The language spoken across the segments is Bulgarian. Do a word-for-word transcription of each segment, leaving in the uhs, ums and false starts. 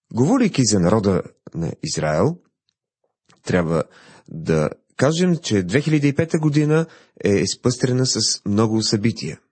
Говорейки за народа на Израел, трябва да кажем, че две хиляди и пета година е изпъстрена с много събития.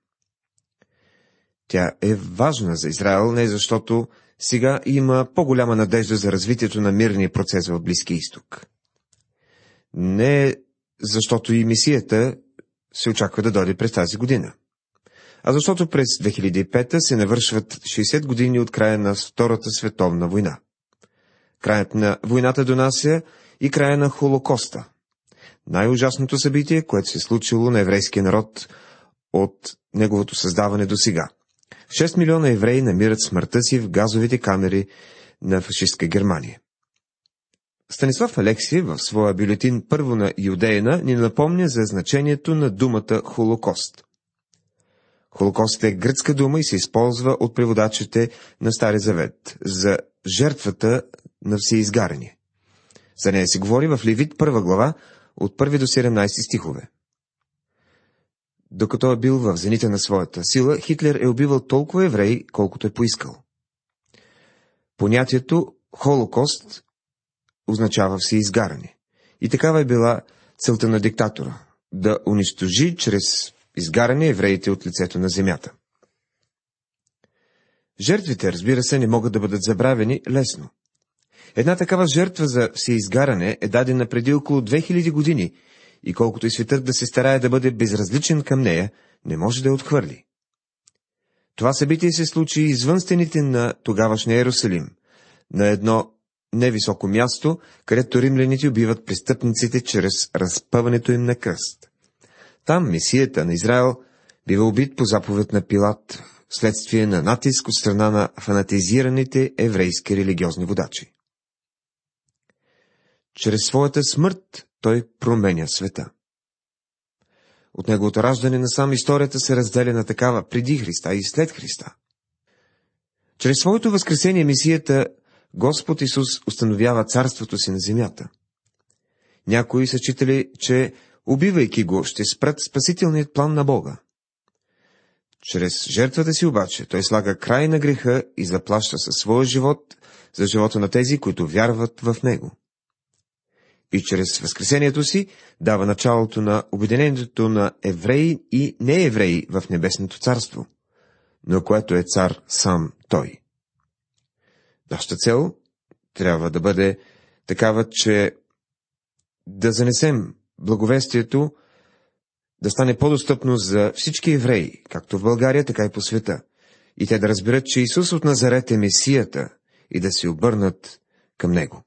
Тя е важна за Израел, не защото сега има по-голяма надежда за развитието на мирния процес в Близкия изток. Не защото и мисията се очаква да дойде през тази година, а защото през две хиляди и пета се навършват шейсет години от края на Втората световна война. Краят на войната донася и края на Холокоста. Най-ужасното събитие, което се е случило на еврейския народ от неговото създаване до сега. шест милиона евреи намират смъртта си в газовите камери на фашистска Германия. Станислав Алексиев в своя бюлетин Първо на Юдеина ни напомня за значението на думата Холокост. Холокост е гръцка дума и се използва от преводачите на Стария завет за жертвата на всеизгаряне. За нея се говори в Левит първа глава от първи до седемнайсети стихове. Докато е бил в зените на своята сила, Хитлер е убивал толкова евреи, колкото е поискал. Понятието Холокост означава всеизгаряне. И такава е била целта на диктатора – да унищожи чрез изгаряне евреите от лицето на земята. Жертвите, разбира се, не могат да бъдат забравени лесно. Една такава жертва за всеизгаряне е дадена преди около две хиляди години и колкото и светът да се старае да бъде безразличен към нея, не може да я отхвърли. Това събитие се случи извън стените на тогавашния Иерусалим, на едно невисоко място, където римляните убиват престъпниците чрез разпъването им на кръст. Там месията на Израел бива убит по заповед на Пилат, вследствие на натиск от страна на фанатизираните еврейски религиозни водачи. Чрез своята смърт той променя света. От неговото раждане насам историята се разделя на такава преди Христа и след Христа. Чрез своето възкресение Месията Господ Исус установява царството си на земята. Някои са считали, че убивайки го ще спрат спасителният план на Бога. Чрез жертвата си обаче той слага край на греха и заплаща със своя живот за живота на тези, които вярват в него. И чрез възкресението си дава началото на обединението на евреи и неевреи в небесното царство, на което е цар сам той. Нашата цел трябва да бъде такава, че да занесем благовестието, да стане по-достъпно за всички евреи, както в България, така и по света, и те да разберат, че Исус от Назарет е Месията и да се обърнат към Него.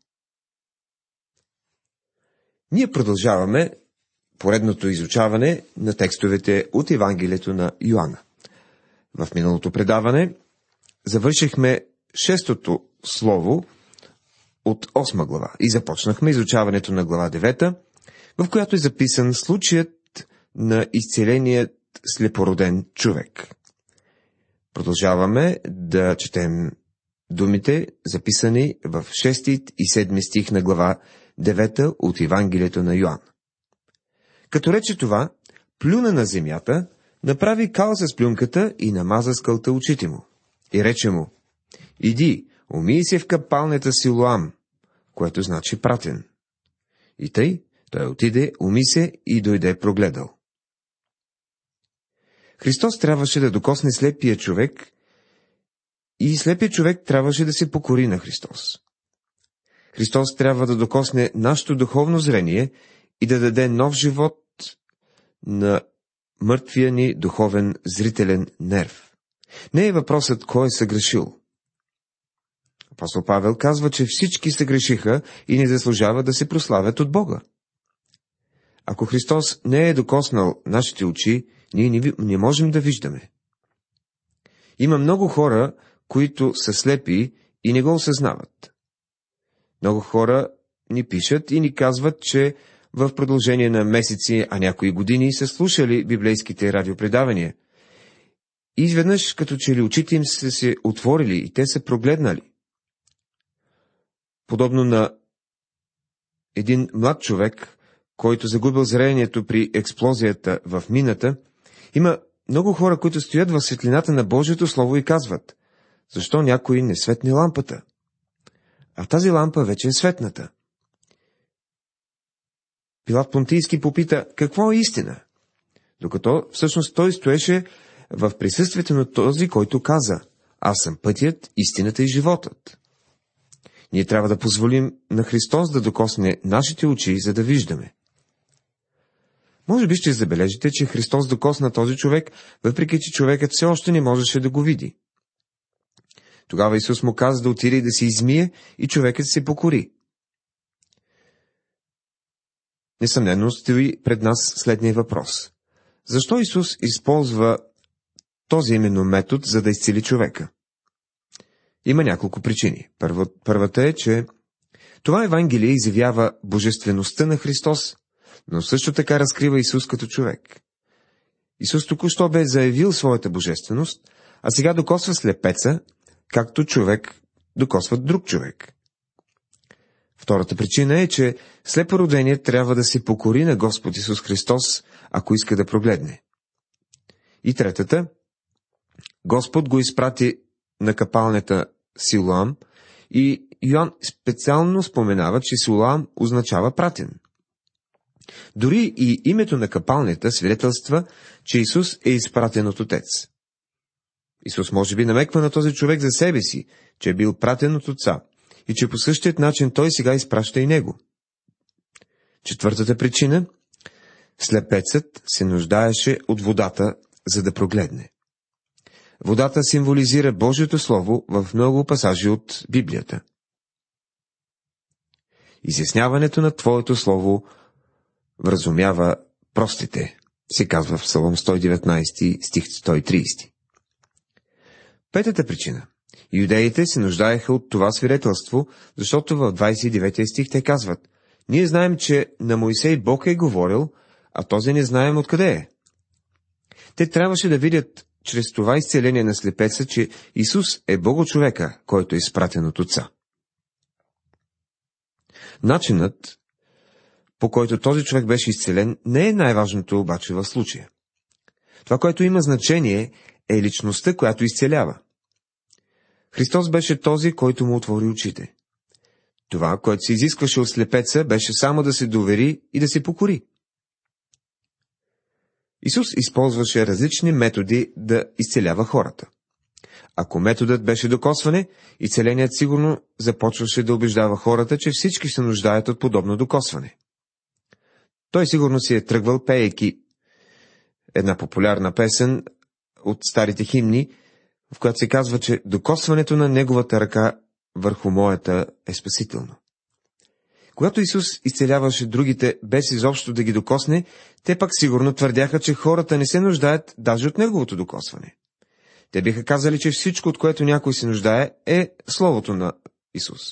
Ние продължаваме поредното изучаване на текстовете от Евангелието на Йоанна. В миналото предаване завършихме шестото слово от осма глава и започнахме изучаването на глава девета, в която е записан случаят на изцеленият слепороден човек. Продължаваме да четем думите, записани в шести и седми стих на глава девета от Евангелието на Йоан. Като рече това, плюна на земята, направи кал с плюнката и намаза с кълта очите му. И рече му: иди, умий се в капалнята Силоам, което значи пратен. И тъй, той отиде, уми се и дойде прогледал. Христос трябваше да докосне слепия човек и слепият човек трябваше да се покори на Христос. Христос трябва да докосне нашето духовно зрение и да даде нов живот на мъртвия ни духовен зрителен нерв. Не е въпросът кой е съгрешил. Апостол Павел казва, че всички съгрешиха и не заслужават да се прославят от Бога. Ако Христос не е докоснал нашите очи, ние не, не можем да виждаме. Има много хора, които са слепи и не го осъзнават. Много хора ни пишат и ни казват, че в продължение на месеци, а някои години са слушали библейските радиопредавания. И изведнъж, като че ли очите им са се отворили и те са прогледнали. Подобно на един млад човек, който загубил зрението при експлозията в мината, има много хора, които стоят в светлината на Божието Слово и казват: защо някой не светне лампата? а тази лампа вече е светната. Пилат Понтийски попита, какво е истина? Докато всъщност той стоеше в присъствието на този, който каза, аз съм пътят, истината и животът. Ние трябва да позволим на Христос да докосне нашите очи, за да виждаме. Може би ще забележите, че Христос докосна този човек, въпреки че човекът все още не можеше да го види. Тогава Исус му каза да отиде и да се измие, и човекът се покори. Несъмнено стои пред нас следния въпрос. Защо Исус използва този именно метод, за да изцели човека? Има няколко причини. Първо, първата е, че това Евангелие изявява божествеността на Христос, но също така разкрива Исус като човек. Исус току-що бе заявил своята божественост, а сега докосва слепеца, както човек докосва друг човек. Втората причина е, че слепороденият трябва да се покори на Господ Исус Христос, ако иска да прогледне. И третата, Господ го изпрати на капалнята Силоам и Йоан специално споменава, че Силоам означава пратен. Дори и името на капалнята свидетелства, че Исус е изпратен от Отец. Исус може би намеква на този човек за себе си, че е бил пратен от Отца и че по същият начин той сега изпраща и него. Четвъртата причина – слепецът се нуждаеше от водата, за да прогледне. Водата символизира Божието Слово в много пасажи от Библията. Изясняването на Твоето Слово вразумява простите, се казва в Псалом сто и деветнайсети, стих сто и трийсети. Петата причина. Юдеите се нуждаеха от това свидетелство, защото в двайсет и девети стих те казват: ние знаем, че на Моисей Бог е говорил, а този не знаем откъде е. Те трябваше да видят чрез това изцеление на слепеца, че Исус е Богочовека, който е изпратен от Отца. Начинът, по който този човек беше изцелен, не е най-важното обаче в случая. Това, което има значение, е личността, която изцелява. Христос беше този, който му отвори очите. Това, което се изискваше от слепеца, беше само да се довери и да се покори. Исус използваше различни методи да изцелява хората. Ако методът беше докосване, изцеленият сигурно започваше да убеждава хората, че всички се нуждаят от подобно докосване. Той сигурно си е тръгвал, пеейки една популярна песен от старите химни, в която се казва, че докосването на неговата ръка върху моята е спасително. Когато Исус изцеляваше другите без изобщо да ги докосне, те пак сигурно твърдяха, че хората не се нуждаят даже от неговото докосване. Те биха казали, че всичко, от което някой се нуждае, е Словото на Исус.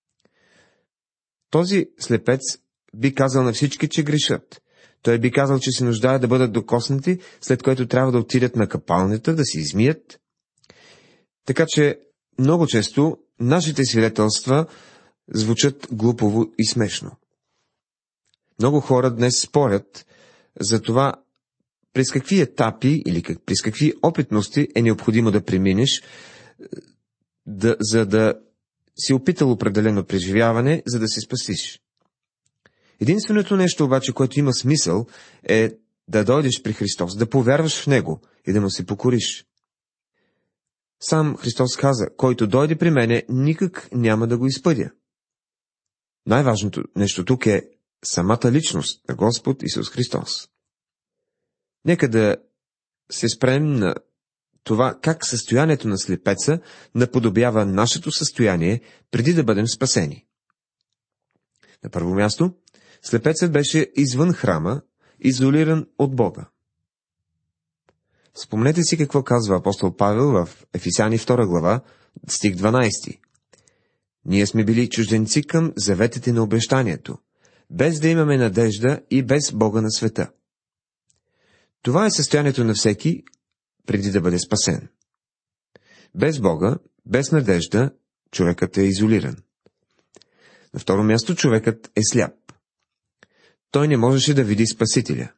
Този слепец би казал на всички, че грешат. Той би казал, че се нуждаят да бъдат докоснати, след което трябва да отидат на капалнята, да се измият. Така че много често нашите свидетелства звучат глупово и смешно. Много хора днес спорят за това, през какви етапи или как, през какви опитности е необходимо да преминеш, да, за да си опитал определено преживяване, за да се спасиш. Единственото нещо обаче, което има смисъл, е да дойдеш при Христос, да повярваш в Него и да му се покориш. Сам Христос каза: който дойде при мене, никак няма да го изпъдя. Най-важното нещо тук е самата личност на Господ Исус Христос. Нека да се спрем на това, как състоянието на слепеца наподобява нашето състояние преди да бъдем спасени. На първо място, слепецът беше извън храма, изолиран от Бога. Спомнете си какво казва апостол Павел в Ефесяни втора глава, стих дванайсети. Ние сме били чужденци към заветите на обещанието, без да имаме надежда и без Бога на света. Това е състоянието на всеки, преди да бъде спасен. Без Бога, без надежда, човекът е изолиран. На второ място, човекът е сляп. Той не можеше да види Спасителя.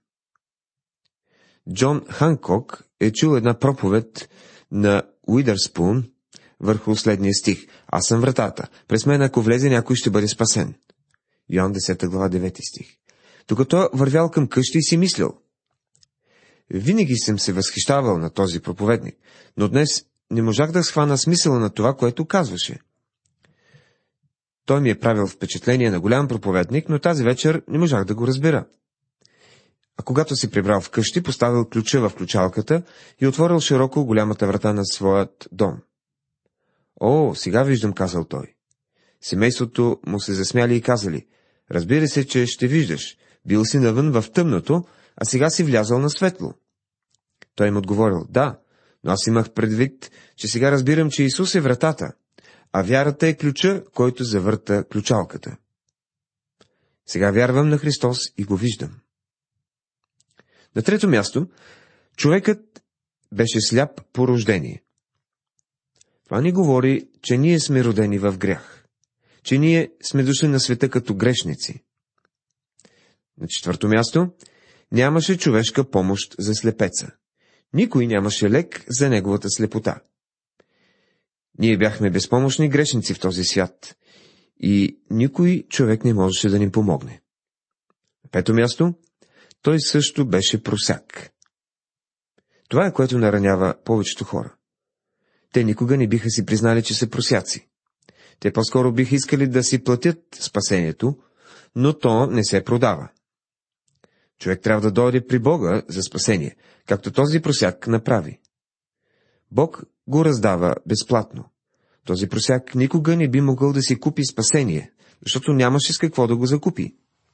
Джон Ханкок е чул една проповед на Уидърспун върху следния стих. Аз съм вратата. През мен, ако влезе, някой ще бъде спасен. Йоан десета глава, девети стих. Докато вървял към къща и си мислил. Винаги съм се възхищавал на този проповедник, но днес не можах да схвана смисъла на това, което казваше. Той ми е правил впечатление на голям проповедник, но тази вечер не можах да го разбера. А когато се прибрал вкъщи, поставил ключа в ключалката и отворил широко голямата врата на своят дом. О, сега виждам, казал той. Семейството му се засмяли и казали, разбира се, че ще виждаш, бил си навън в тъмното, а сега си влязал на светло. Той им отговорил, да, но аз имах предвид, че сега разбирам, че Исус е вратата, а вярата е ключа, който завърта ключалката. Сега вярвам на Христос и го виждам. На трето място, човекът беше сляп по рождение. Това ни говори, че ние сме родени в грях, че ние сме дошли на света като грешници. На четвърто място, нямаше човешка помощ за слепеца. Никой нямаше лек за неговата слепота. Ние бяхме безпомощни грешници в този свят и никой човек не можеше да ни помогне. На пето място, той също беше просяк. Това е, което наранява повечето хора. Те никога не биха си признали, че са просяци. Те по-скоро биха искали да си платят спасението, но то не се продава. Човек трябва да дойде при Бога за спасение, както този просяк направи. Бог го раздава безплатно. Този просяк никога не би могъл да си купи спасение, защото нямаше с какво да го закупи.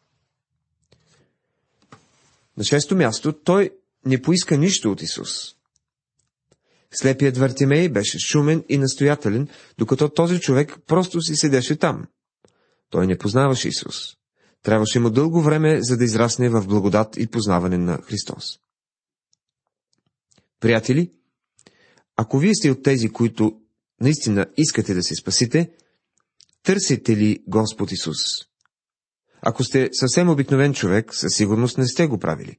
На шесто място, той не поиска нищо от Исус. Слепият Вартимей беше шумен и настоятелен, докато този човек просто си седеше там. Той не познаваше Исус. Трябваше му дълго време, за да израсне в благодат и познаване на Христос. Приятели, ако вие сте от тези, които наистина искате да се спасите, търсите ли Господ Исус? Ако сте съвсем обикновен човек, със сигурност не сте го правили.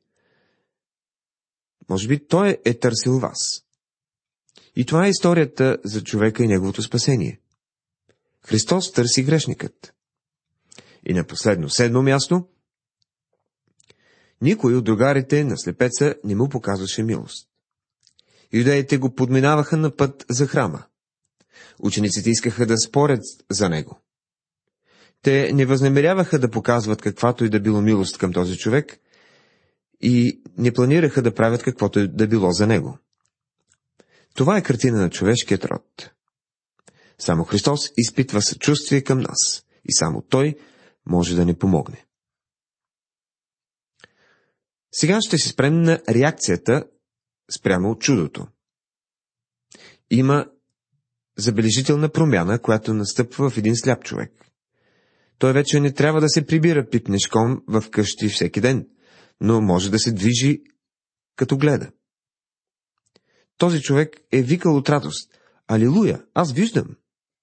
Може би Той е търсил вас. И това е историята за човека и неговото спасение. Христос търси грешникът. И на последно, седмо място, никой от другарите на слепеца не му показваше милост. Юдеите го подминаваха на път за храма. Учениците искаха да спорят за него. Те не възнамеряваха да показват каквато и да било милост към този човек и не планираха да правят каквото и да било за него. Това е картина на човешкият род. Само Христос изпитва съчувствие към нас и само Той може да ни помогне. Сега ще се спрем на реакцията спрямо от чудото. Има забележителна промяна, която настъпва в един сляп човек. Той вече не трябва да се прибира пипнешком в къщи всеки ден, но може да се движи като гледа. Този човек е викал от радост: Алилуя, аз виждам!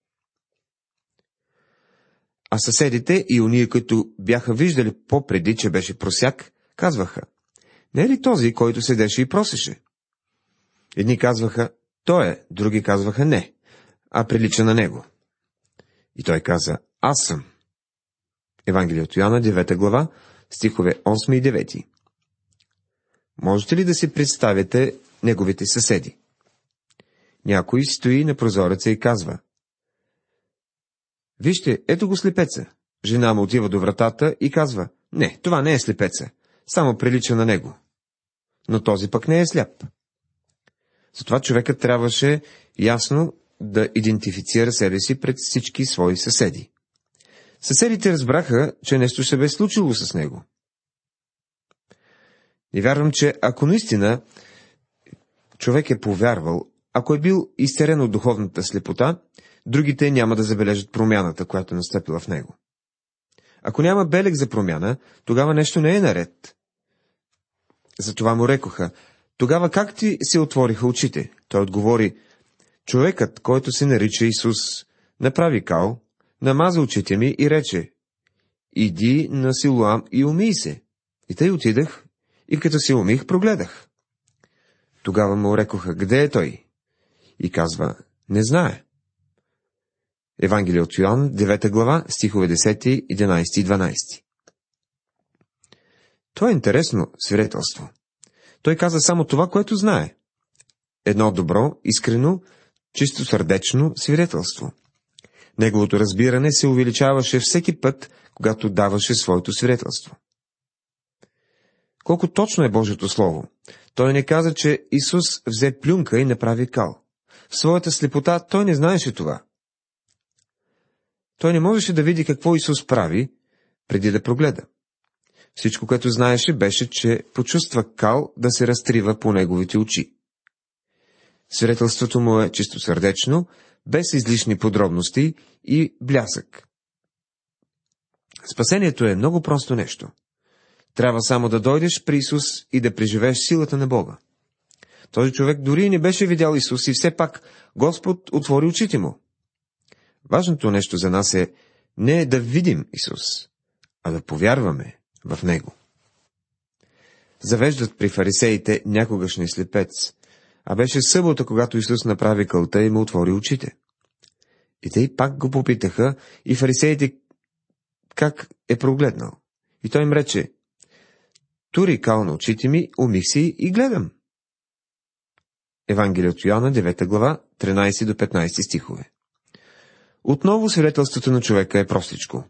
А съседите и уния, които бяха виждали по-преди, че беше просяк, казваха: не е ли този, който седеше и просеше? Едни казваха: той е, други казваха: не, а прилича на него. И той каза: аз съм. Евангелие от Йоанна, девета глава, стихове осми и девети. Можете ли да си представите неговите съседи? Някой стои на прозореца и казва: вижте, ето го слепеца. Жена му отива до вратата и казва: не, това не е слепеца, само прилича на него. Но този пък не е сляп. Затова човекът трябваше ясно да идентифицира себе си пред всички свои съседи. Съседите разбраха, че нещо се бе случило с него. Не вярвам, че ако наистина човек е повярвал, ако е бил изтерен от духовната слепота, другите няма да забележат промяната, която е настъпила в него. Ако няма белег за промяна, тогава нещо не е наред. Затова му рекоха: тогава как ти се отвориха очите? Той отговори: човекът, който се нарича Исус, направи кал, намаза очите ми и рече: иди на Силоам и умий се. И тъй отидах, и като се умих, прогледах. Тогава му рекоха: къде е той? И казва: не знае. Евангелие от Йоан, девета глава, стихове десети, единайсети и дванайсети. Това е интересно свидетелство. Той каза само това, което знае. Едно добро, искрено, чисто сърдечно свидетелство. Неговото разбиране се увеличаваше всеки път, когато даваше своето свидетелство. Колко точно е Божието Слово! Той не каза, че Исус взе плюнка и направи кал. В своята слепота той не знаеше това. Той не можеше да види какво Исус прави, преди да прогледа. Всичко, което знаеше, беше, че почувства кал да се разтрива по неговите очи. Свидетелството му е чистосърдечно, без излишни подробности и блясък. Спасението е много просто нещо. Трябва само да дойдеш при Исус и да преживееш силата на Бога. Този човек дори не беше видял Исус и все пак Господ отвори очите му. Важното нещо за нас е не да видим Исус, а да повярваме в Него. Завеждат при фарисеите някогашния слепец, а беше събота, когато Исус направи кълта и му отвори очите. И те и пак го попитаха, и фарисеите как е прогледнал. И той им рече: тури кал на очите ми, умих си и гледам. Евангелие от Йоанна, девета глава, тринайсети до петнайсети стихове. Отново свидетелството на човека е простичко.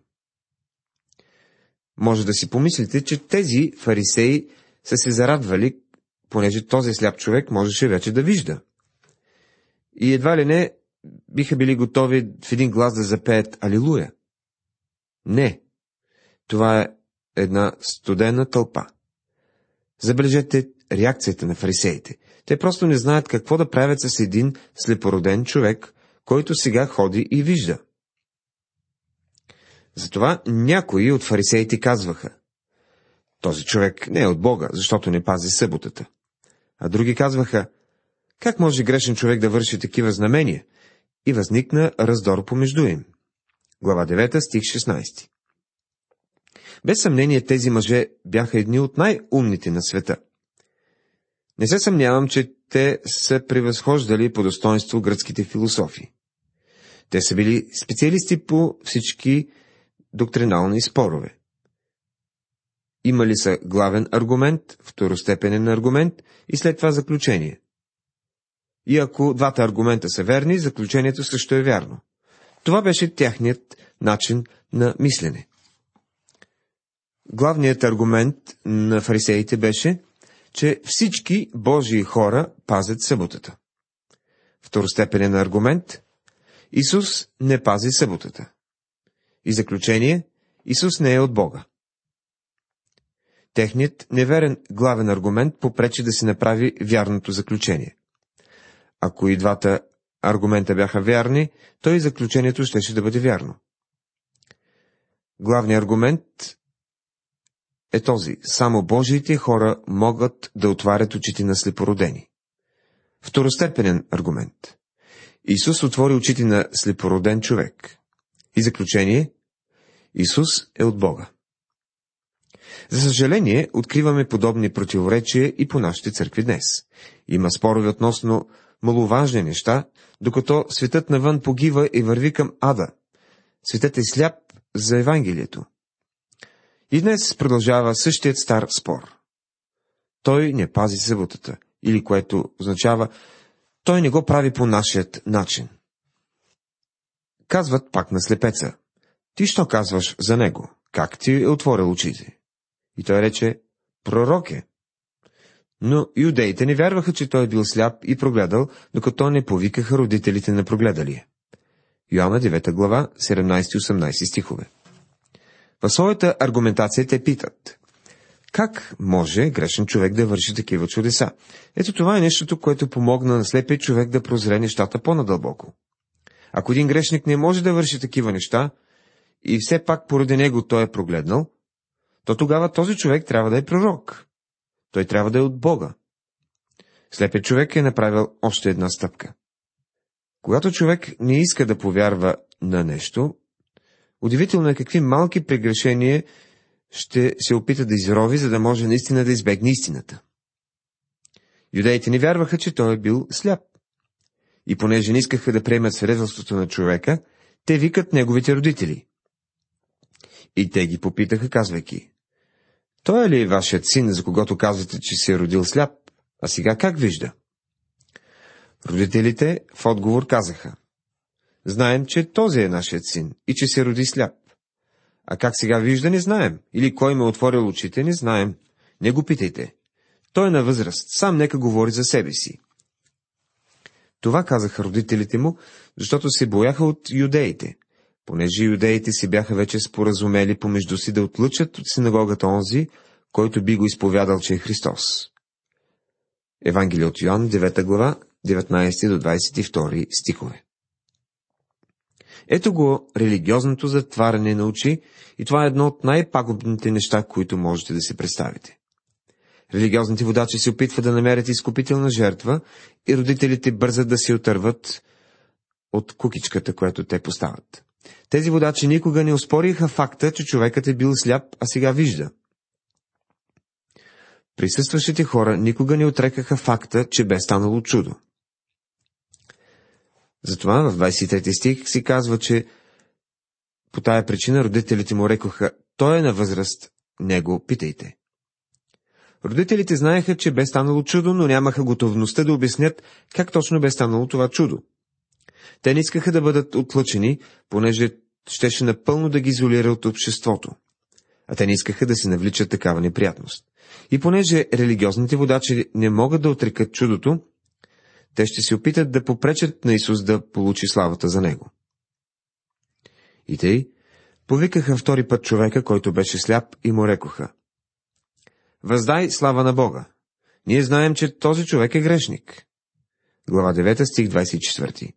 Може да си помислите, че тези фарисеи са се зарадвали, понеже този сляп човек можеше вече да вижда. И едва ли не биха били готови в един глас да запеят Алилуя. Не, това е една студена тълпа. Забележете реакцията на фарисеите. Те просто не знаят какво да правят с един слепороден човек, който сега ходи и вижда. Затова някои от фарисеите казваха: този човек не е от Бога, защото не пази съботата. А други казваха: как може грешен човек да върши такива знамения? И възникна раздор помежду им. Глава девета, стих шестнайсети. Без съмнение тези мъже бяха едни от най-умните на света. Не се съмнявам, че те са превъзхождали по достоинство гръцките философи. Те са били специалисти по всички доктринални спорове. Имали са главен аргумент, второстепенен аргумент и след това заключение. И ако двата аргумента са верни, заключението също е вярно. Това беше тяхният начин на мислене. Главният аргумент на фарисеите беше, че всички Божии хора пазят съботата. Второстепенен аргумент – Исус не пази съботата. И заключение – Исус не е от Бога. Техният неверен главен аргумент попречи да се направи вярното заключение. Ако и двата аргумента бяха вярни, то и заключението щеше да бъде вярно. Главният аргумент е този: само Божиите хора могат да отварят очите на слепородени. Второстепенен аргумент. Исус отвори очите на слепороден човек. И заключение: Исус е от Бога. За съжаление, откриваме подобни противоречия и по нашите църкви днес. Има спорове относно маловажни неща, докато светът навън погива и върви към ада. Светът е сляп за Евангелието. И днес продължава същият стар спор. Той не пази съботата, или което означава, той не го прави по нашият начин. Казват пак на слепеца: ти що казваш за него? Как ти е отворил очите? И той рече: пророк е. Но юдеите не вярваха, че той е бил сляп и прогледал, докато не повикаха родителите на прогледалия. Йоанна девета глава, седемнайсети и осемнайсети стихове. В своята аргументация те питат: как може грешен човек да върши такива чудеса? Ето това е нещото, което помогна на слепия човек да прозре нещата по-надълбоко. Ако един грешник не може да върши такива неща, и все пак поради него той е прогледнал, то тогава този човек трябва да е пророк. Той трябва да е от Бога. Слепият човек е направил още една стъпка. Когато човек не иска да повярва на нещо, удивително е какви малки прегрешения ще се опита да изрови, за да може наистина да избегне истината. Юдеите не вярваха, че той е бил сляп. И понеже не искаха да приемат свидетелството на човека, те викат неговите родители. И те ги попитаха, казвайки: той е ли вашият син, за когото казвате, че се е родил сляп, а сега как вижда? Родителите в отговор казаха: знаем, че този е нашият син и че се роди сляп. А как сега вижда, не знаем. Или кой ме отворил очите, не знаем. Не го питайте. Той е на възраст, сам нека говори за себе си. Това казаха родителите му, защото се бояха от юдеите, понеже юдеите си бяха вече споразумели помежду си да отлъчат от синагогата онзи, който би го изповядал, че е Христос. Евангелие от Йоан, девета глава, деветнайсети до двайсет и втори стихове. Ето го религиозното затваряне на очи, и това е едно от най-пагубните неща, които можете да си представите. Религиозните водачи се опитват да намерят изкупителна жертва и родителите бързат да се отърват от кукичката, която те поставят. Тези водачи никога не оспориха факта, че човекът е бил сляп, а сега вижда. Присъстващите хора никога не отрекаха факта, че бе станало чудо. Затова в двайсет и трети стих си казва, че по тая причина родителите му рекоха: той е на възраст, него питайте. Родителите знаеха, че бе станало чудо, но нямаха готовността да обяснят как точно бе станало това чудо. Те не искаха да бъдат отлъчени, понеже щеше напълно да ги изолира от обществото. А те не искаха да се навличат такава неприятност. И понеже религиозните водачи не могат да отрекат чудото, те ще се опитат да попречат на Исус да получи славата за него. И тъй повикаха втори път човека, който беше сляп, и му рекоха: въздай слава на Бога. Ние знаем, че този човек е грешник. Глава девета, стих двайсет и четвърти.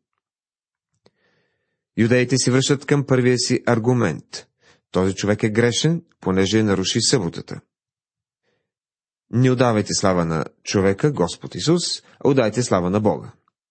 Юдеите си връщат към първия си аргумент. Този човек е грешен, понеже наруши съботата. Не отдавайте слава на човека, Господ Исус, а отдайте слава на Бога.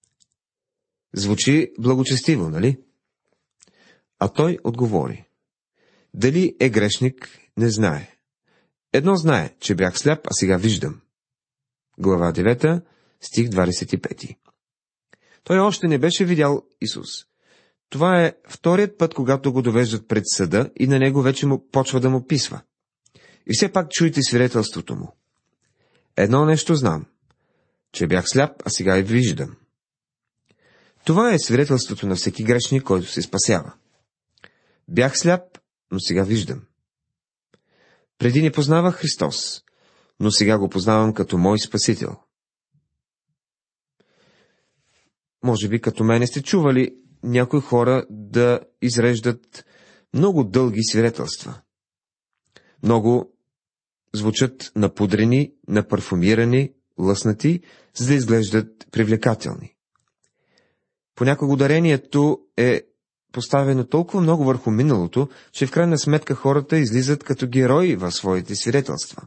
Звучи благочестиво, нали? А той отговори: дали е грешник, не знае. Едно знае, че бях сляп, а сега виждам. Глава девета, стих двайсет и пети. Той още не беше видял Исус. Това е вторият път, когато го довеждат пред съда и на него вече му почва да му писва. И все пак чуйте свидетелството му. Едно нещо знам, че бях сляп, а сега и виждам. Това е свидетелството на всеки грешник, който се спасява. Бях сляп, но сега виждам. Преди не познавах Христос, но сега го познавам като мой Спасител. Може би като мене сте чували някои хора да изреждат много дълги свидетелства. Много звучат напудрени, напарфумирани, лъснати, за да изглеждат привлекателни. Понякога ударението е поставено толкова много върху миналото, че в крайна сметка хората излизат като герои в своите свидетелства.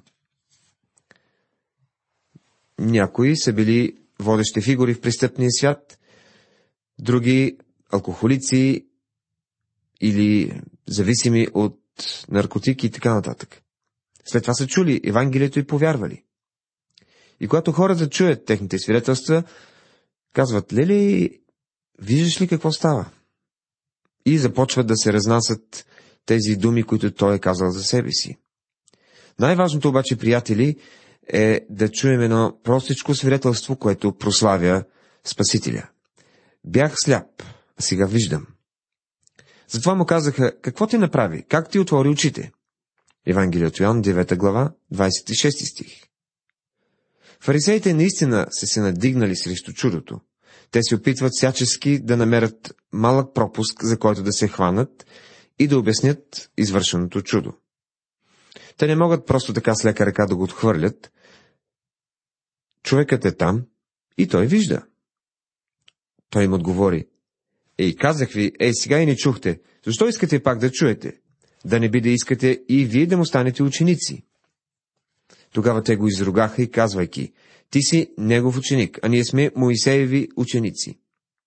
Някои са били водещи фигури в престъпния свят, други алкохолици или зависими от наркотики и така нататък. След това са чули Евангелието и повярвали. И когато хората чуят техните свидетелства, казват: леле, виждаш ли какво става? И започват да се разнасят тези думи, които той е казал за себе си. Най-важното обаче, приятели, е да чуем едно простичко свидетелство, което прославя Спасителя. Бях сляп, а сега виждам. Затова му казаха: какво ти направи? Как ти отвори очите? Евангелие от Йоан, девета глава, двайсет и шести стих. Фарисеите наистина са се надигнали срещу чудото. Те се опитват всячески да намерят малък пропуск, за който да се хванат и да обяснят извършеното чудо. Те не могат просто така с лека ръка да го отхвърлят. Човекът е там и той вижда. Той им отговори: ей, казах ви, ей, сега и не чухте. Защо искате пак да чуете? Да не би да искате и вие да му станете ученици. Тогава те го изругаха и казвайки: ти си негов ученик, а ние сме Моисееви ученици.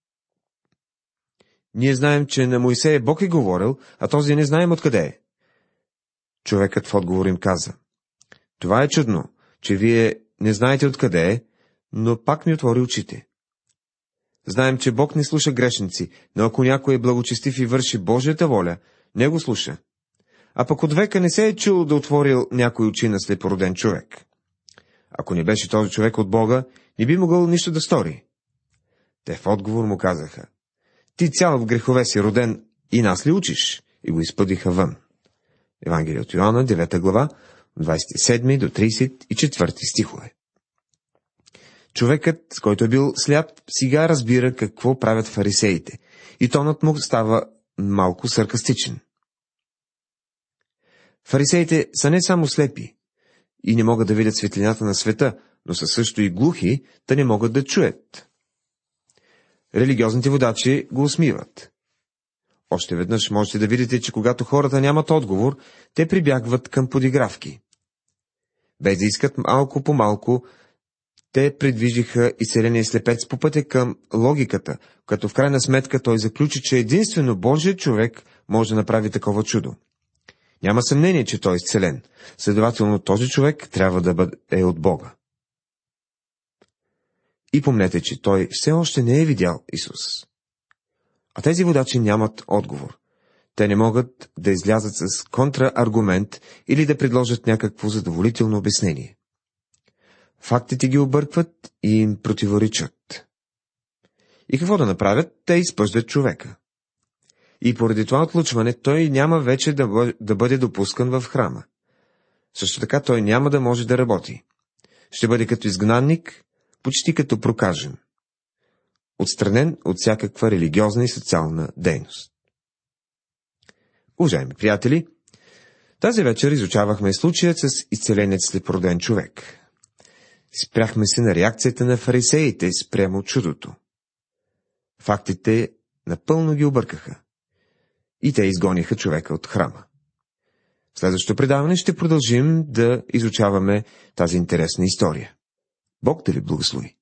Ние знаем, че на Моисея Бог е говорил, а този не знаем откъде е. Човекът в отговор им каза: това е чудно, че вие не знаете откъде е, но пак ми отвори очите. Знаем, че Бог не слуша грешници, но ако някой е благочестив и върши Божията воля, не го слуша. А пък от века не се е чул да отворил някой очи на слепороден човек. Ако не беше този човек от Бога, не би могъл нищо да стори. Те в отговор му казаха: ти цял в грехове си роден и нас ли учиш? И го изпъдиха вън. Евангелие от Йоанна, девета глава, двадесет и седми до тридесет и четвърти стихове. Човекът, който е бил сляп, сега разбира какво правят фарисеите, и тонът му става малко саркастичен. Фарисеите са не само слепи и не могат да видят светлината на света, но са също и глухи, да не могат да чуят. Религиозните водачи го усмиват. Още веднъж можете да видите, че когато хората нямат отговор, те прибягват към подигравки. Без да искат малко по малко, те предвижиха изцеления слепец по пътя към логиката, като в крайна сметка той заключи, че единствено Божият човек може да направи такова чудо. Няма съмнение, че той е изцелен. Следователно, този човек трябва да бъде е от Бога. И помнете, че той все още не е видял Исус. А тези водачи нямат отговор. Те не могат да излязат с контрааргумент или да предложат някакво задоволително обяснение. Фактите ги объркват и им противоречат. И какво да направят? Те изпъждат човека. И поради това отлучване той няма вече да бъде допускан в храма. Също така той няма да може да работи. Ще бъде като изгнанник, почти като прокажен. Отстранен от всякаква религиозна и социална дейност. Уважаеми приятели, тази вечер изучавахме случаят с изцеленец слепороден човек. Спряхме се на реакцията на фарисеите спрямо чудото. Фактите напълно ги объркаха. И те изгониха човека от храма. В следващото предаване ще продължим да изучаваме тази интересна история. Бог да ви благослови!